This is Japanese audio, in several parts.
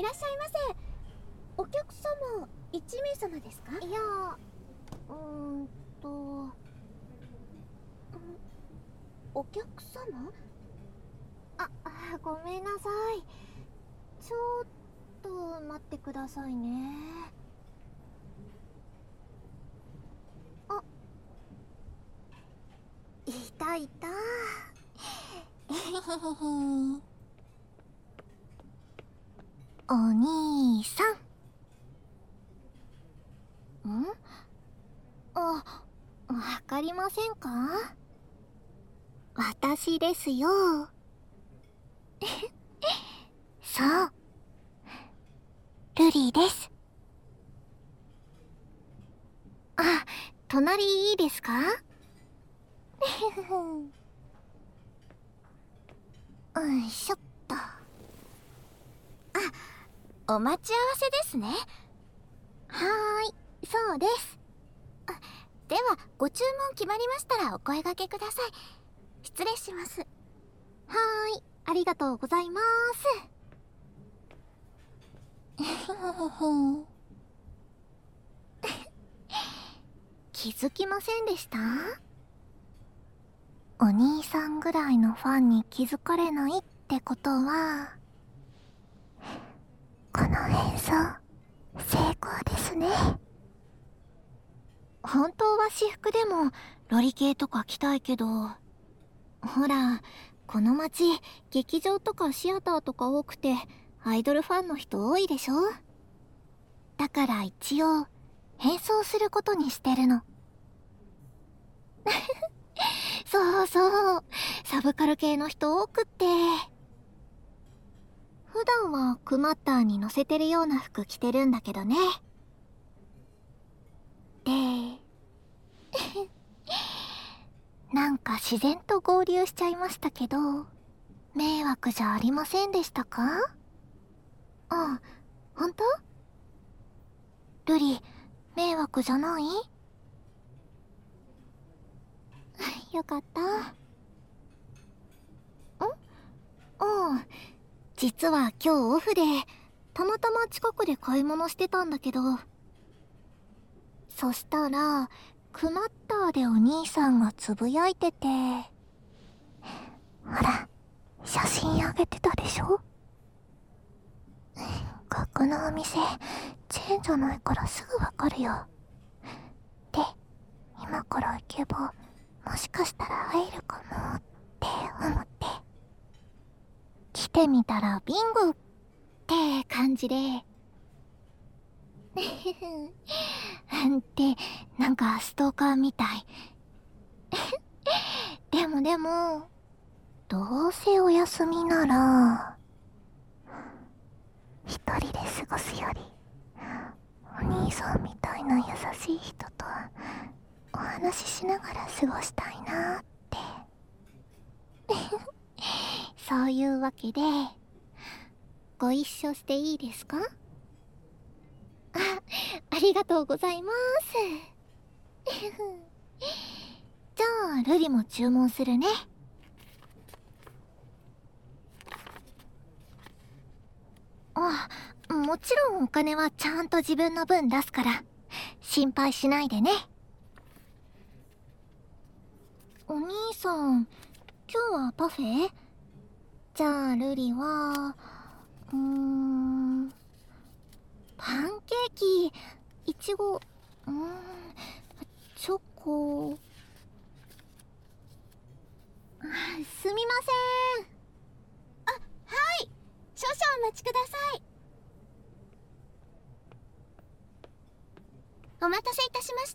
いらっしゃいませ。お客様1名様ですか？いや、お客様？ごめんなさい。ちょっと待ってくださいね。いたいた。お兄さん。わかりませんか？私ですよ。そう。ルリーです。隣いいですか？いしょっと。お待ち合わせですね。はーい、そうです。では、ご注文決まりましたらお声掛けください。失礼します。はーい、ありがとうございます。気づきませんでした？お兄さんぐらいのファンに気づかれないってことは、この演奏、成功ですね。本当は私服でもロリ系とか着たいけど、ほら、この街、劇場とかシアターとか多くて、アイドルファンの人多いでしょ？だから一応、変装することにしてるの。そうそう、サブカル系の人多くって。普段はクマッターに乗せてるような服着てるんだけどね。で、なんか自然と合流しちゃいましたけど、迷惑じゃありませんでしたか？本当？ルリ、迷惑じゃない？よかった。実は今日オフで、たまたま近くで買い物してたんだけど、そしたら、クマッターでお兄さんがつぶやいてて、ほら、写真あげてたでしょ？額のお店、チェーンじゃないからすぐわかるよ。で、今から行けば、もしかしたら会えるかもって思って。来てみたらビンゴって感じで。ってなんかストーカーみたい。でもどうせお休みなら一人で過ごすよりお兄さんみたいな優しい人とお話ししながら過ごしたいなって。そういうわけでご一緒していいですか？ありがとうございます。じゃあルリも注文するね。もちろんお金はちゃんと自分の分出すから心配しないでね。お兄さん、今日はパフェ？じゃあルリはパンケーキ、いちご、チョコ。すみません。はい、少々お待ちください。お待たせいたしました。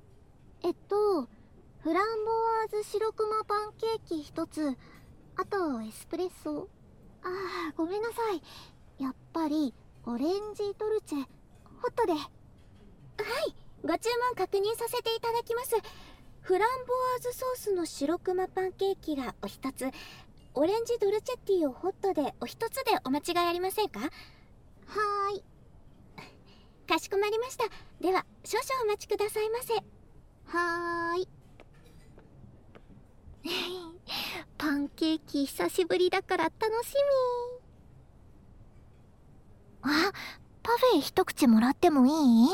フランボワーズ白クマパンケーキ1つ、あとエスプレッソ。ごめんなさい。やっぱりオレンジドルチェホットで。はい、ご注文確認させていただきます。フランボワーズソースの白クマパンケーキがお一つ、オレンジドルチェティをホットでお一つでお間違いありませんか？はーい、かしこまりました。では少々お待ちくださいませ。はーい。パンケーキ久しぶりだから楽しみ。 あ、パフェ一口もらってもいい？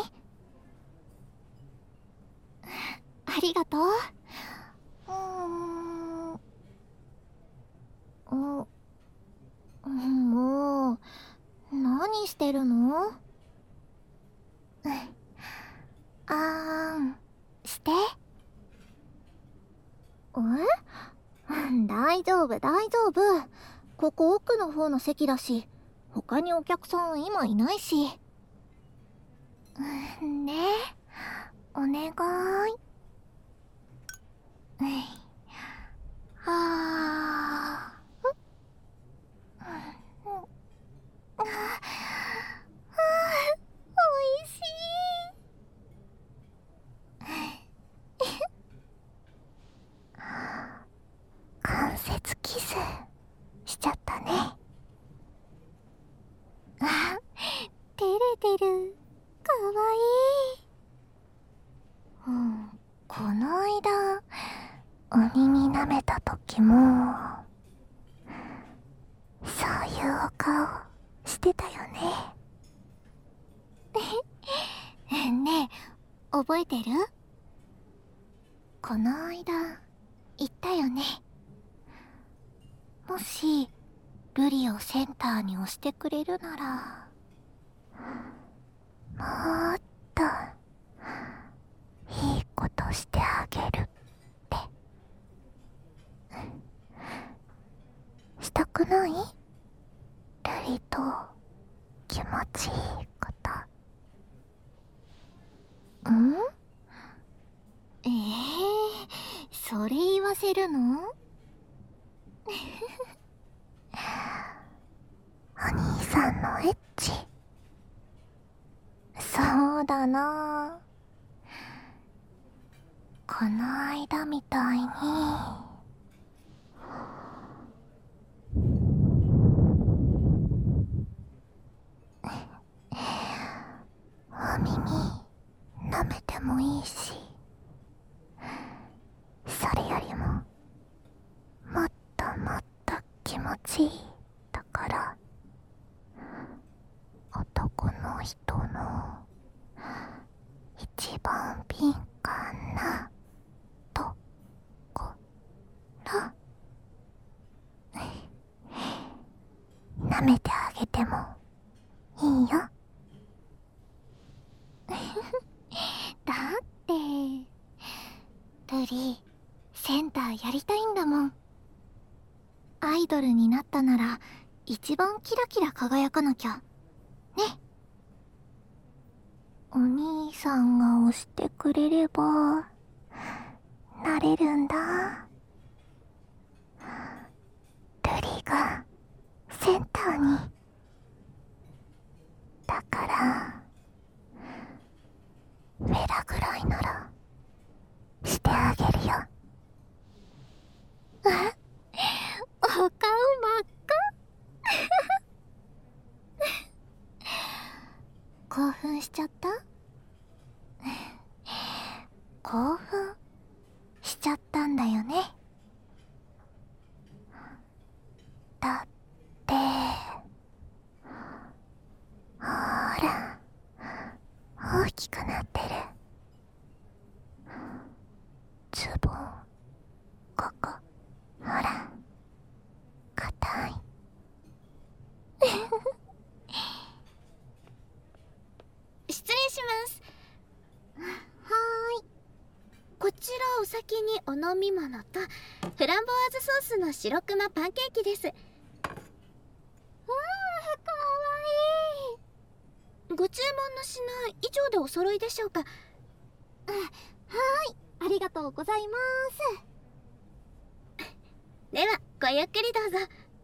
ありがとう。もう、何してるの？あーん、して。大丈夫、大丈夫。ここ奥の方の席だし、他にお客さん今いないし。ねえ、お願い。はあ、おいしい。関節キスしちゃったね。あ、照れてる。かわいい。この間鬼に舐めた時もそういうお顔してたよね。ねえ、覚えてる？この間言ったよね。もしルリをセンターに押してくれるなら、もっといいことしてあげるって。したくない？ルリと気持ちいいこと。それ言わせるの？お兄さんのエッチ。そうだな。この間みたいにお耳舐めてもいいし、それよりももっともっと気持ちいいところ、男の人の一番敏感なところ、舐めてあげてもいいよ。だってルリ、センターやりたいんだもん。アイドルになったなら一番キラキラ輝かなきゃね。お兄さんが押してくれればなれるんだ。ルリがセンターに。だからフェラぐらいならしてあげるよ。お顔真っ赤。興奮しちゃった？興奮しちゃったんだよね。だってほら、大きくなってる。ズボン、ここ、ほら、硬い。失礼します。はーい。こちらお先にお飲み物とフランボワーズソースの白クマパンケーキです。わー、かわいい。ご注文の品以上でお揃いでしょうか？はーい、ありがとうございます。ではごゆっくりどうぞ。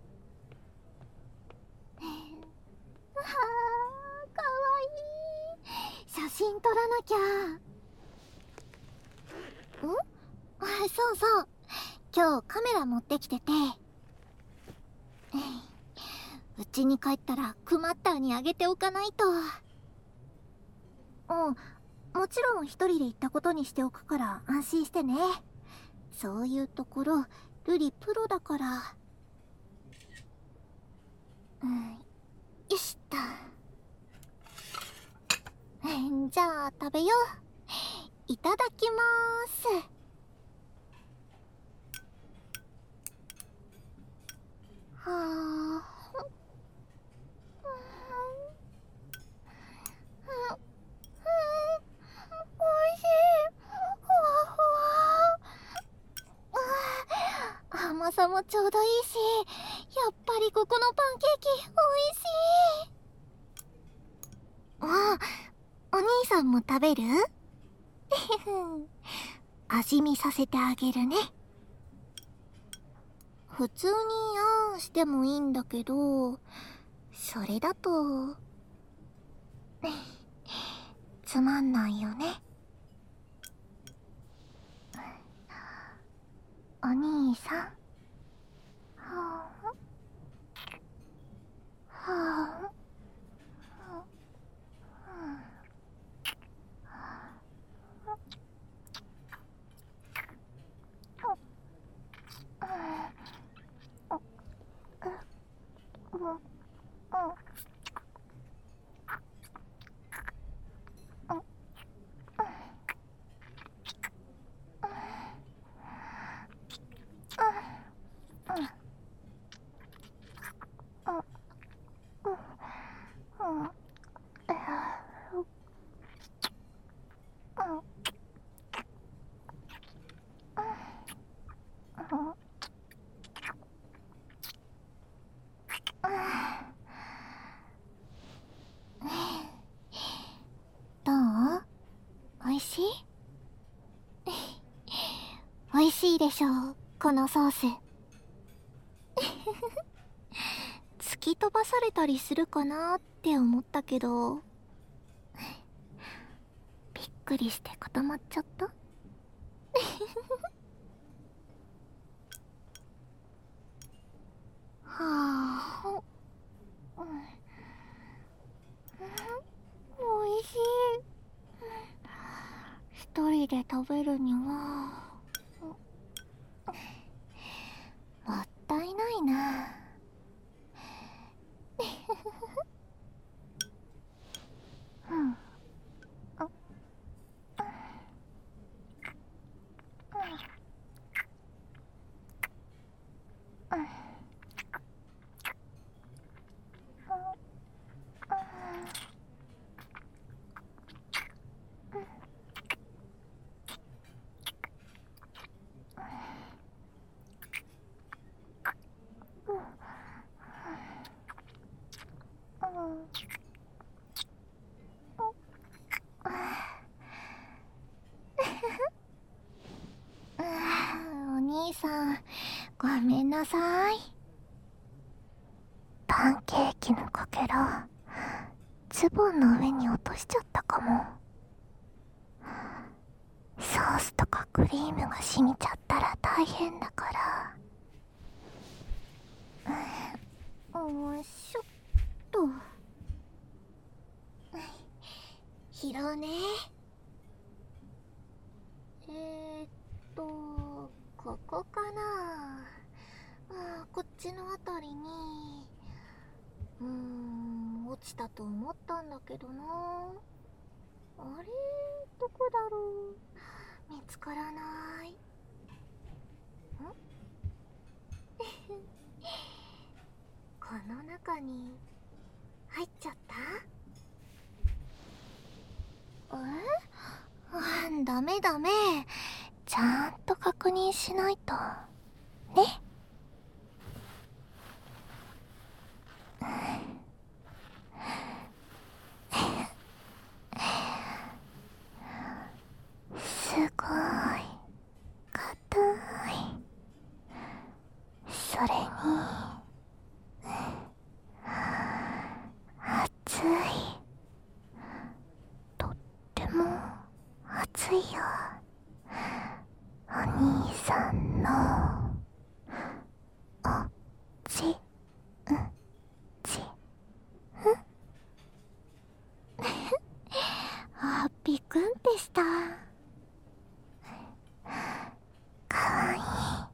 はー、かわいい。写真撮らなきゃ。そうそう、今日カメラ持ってきてて、うちに帰ったらクマッターにあげておかないと。もちろん一人で行ったことにしておくから安心してね。そういうところルリプロだから。よしっと。 じゃあ食べよう。いただきまーす。はあ。おいしい。ふわふわ。甘さもちょうどいいし、やっぱりここのパンケーキおいしい。あ、お兄さんも食べる？味見させてあげるね。普通にあんしてもいいんだけど、それだとつまんないよね。お兄さん。はあはあ。どう？おいしい？おいしいでしょう、このソース。突き飛ばされたりするかなって思ったけど、びっくりして固まっちゃった。はあ、おいしい。一人で食べるにはもったいないな。お兄さん、ごめんなさい。パンケーキのかけら、ズボンの上に落としちゃったかも。ソースとかクリームが染みちゃったら大変だから。しょっと。拾うね。ここかな。こっちのあたりに。落ちたと思ったんだけどな。あれ、どこだろう。見つからない。この中に入っちゃった？ダメダメ。ちゃんと確認しないとね。すごい硬い。それに熱い。とっても熱いよ。お兄さんのおちビクンってした。かわい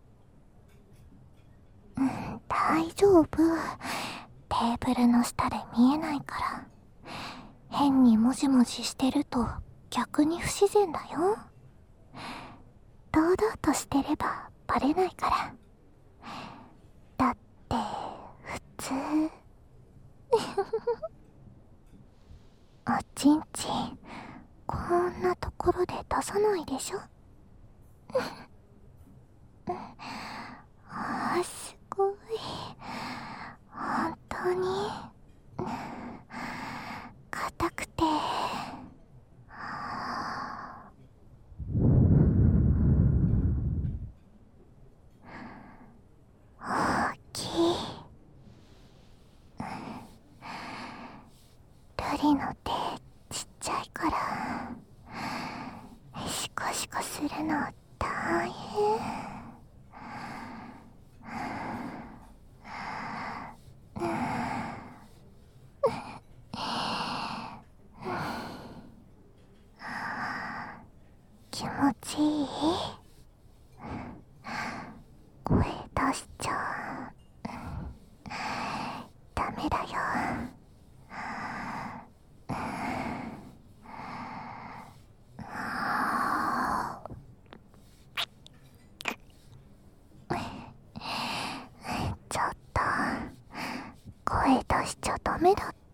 い。大丈夫。テーブルの下で見えないから変にもじもじしてると逆に不自然だよ。堂々としてればバレないから。だって普通おちんちんこんなところで出さないでしょ。すごい。本当に硬くて大きい。ルリの手ちっちゃいからシコシコするの大変。気持ちいい？声出しちゃダメだよ。ちょっと声出しちゃダメだって。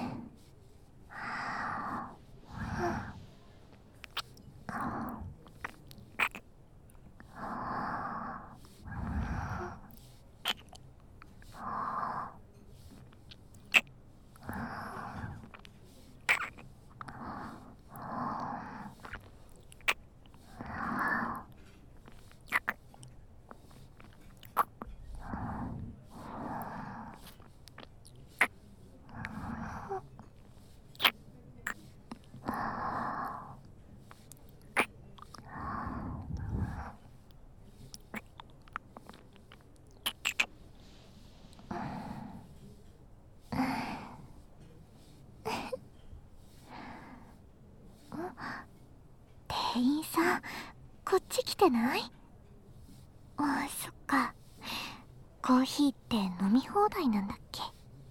店員さん、こっち来てない？あ、そっか。コーヒーって飲み放題なんだっけ？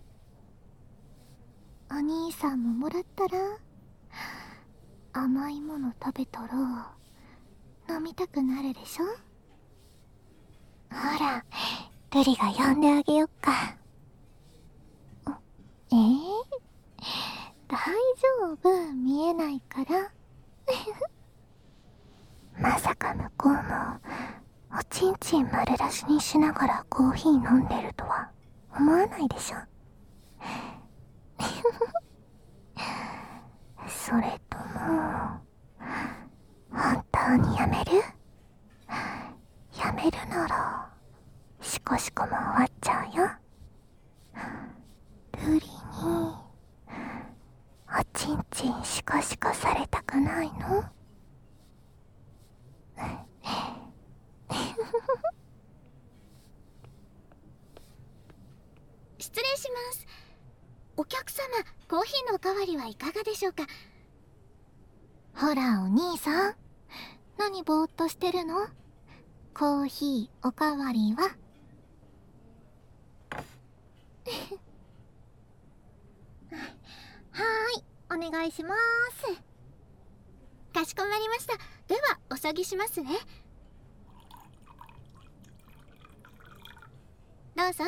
お兄さんももらったら？甘いもの食べたら飲みたくなるでしょ？ほら、ルリが呼んであげよっか。大丈夫、見えないからまさか向こうもおちんちん丸出しにしながらコーヒー飲んでるとは思わないでしょそれとも本当にやめる？やめるならシコシコも終わっちゃうよ。ルリにおちんちんシコシコされたくないの？ 失礼します。お客様、コーヒーのおかわりはいかがでしょうか？ ほらお兄さん、何ぼーっとしてるの？コーヒーおかわりは？はーい、お願いします。 かしこまりました。ではお下げしますね。どうぞ。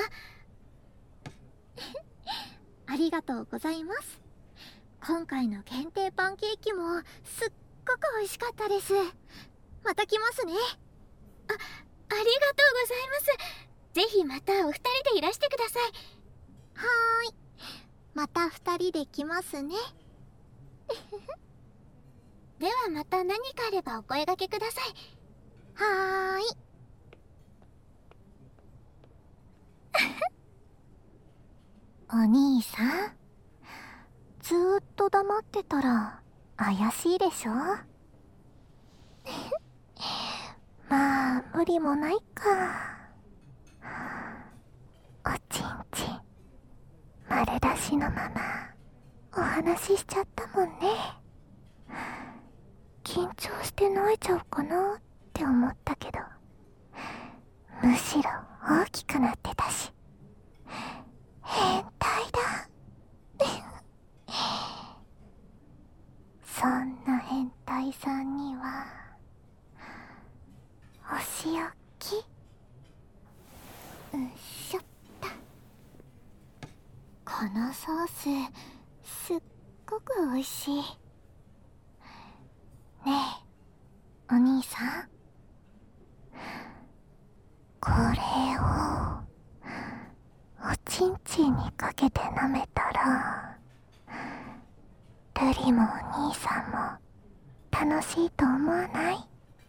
ありがとうございます。今回の限定パンケーキもすっごく美味しかったです。また来ますね。 ありがとうございます。ぜひまたお二人でいらしてください。 はーい、また二人で来ますね。 ではまた何かあればお声掛けください。 はーい。お兄さん、ずーっと黙ってたら怪しいでしょ？まあ無理もないか。おちんちん丸出しのままお話ししちゃったもんね。緊張して泣いちゃうかなって思ったけど、むしろ大きくなってたし、変態だのソースすっごく美味しい。ねえお兄さん、これをおちんちんにかけて舐めたら、ルリもお兄さんも楽しいと思わない？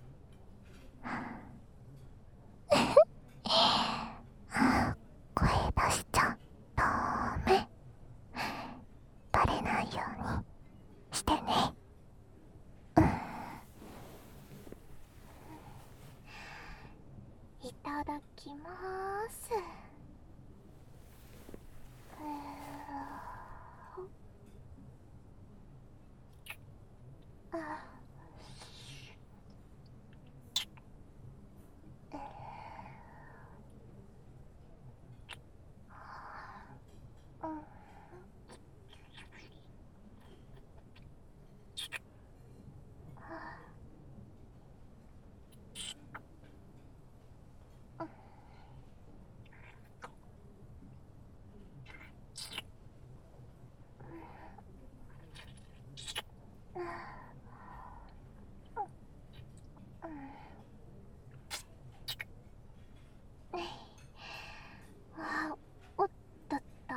声出しちゃダメ。バレないようにしてね。いただきまーす。おっとっと。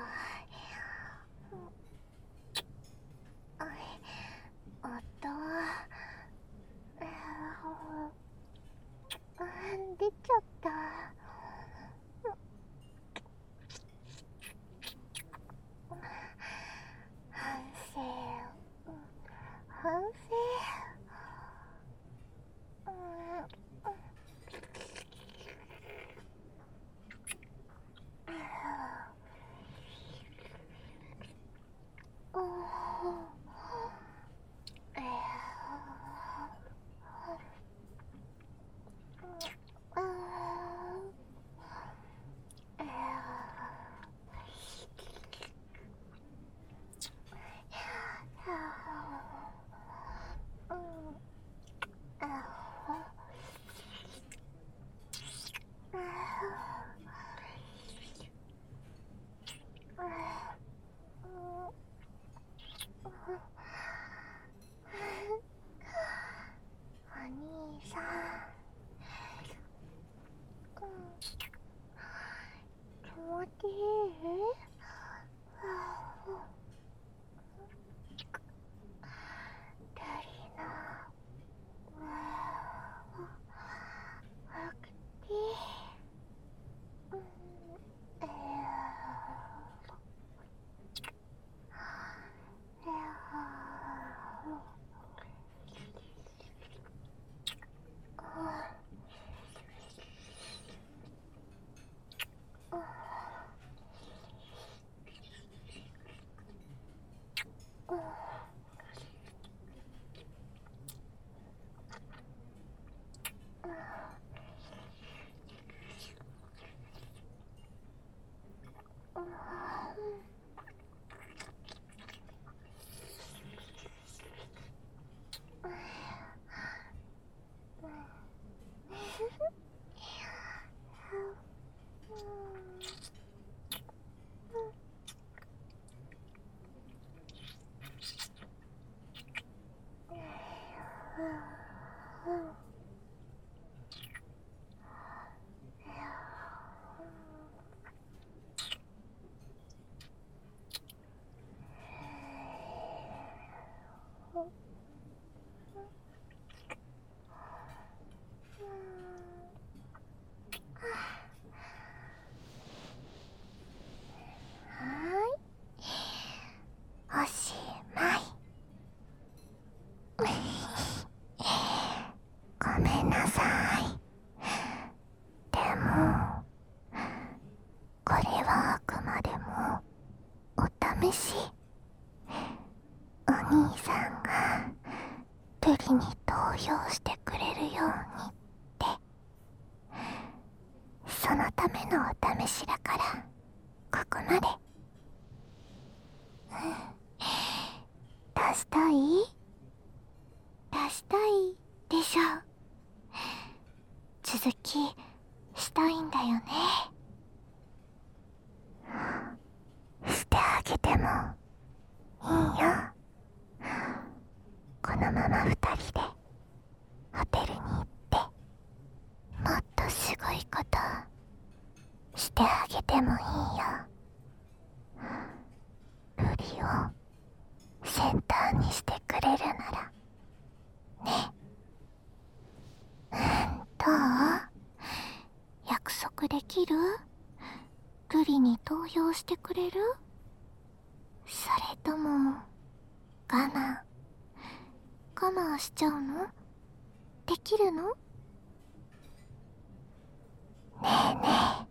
出ちゃった。反省。反省。お兄さん、気持ちいい？ダリナ、アクティ、おしまい。ごめんなさい。でもこれはあくまでもお試し。お兄さんがルリに投票してくれるようにって、そのためのお試しだから、ここまで。出したい？出したいでしょ。続きしたいんだよね。してあげてでもいいよ。ルリをセンターにしてくれるならね。どう？約束できる？ルリに投票してくれる？それとも我慢しちゃうの？できるの？ねえねえ、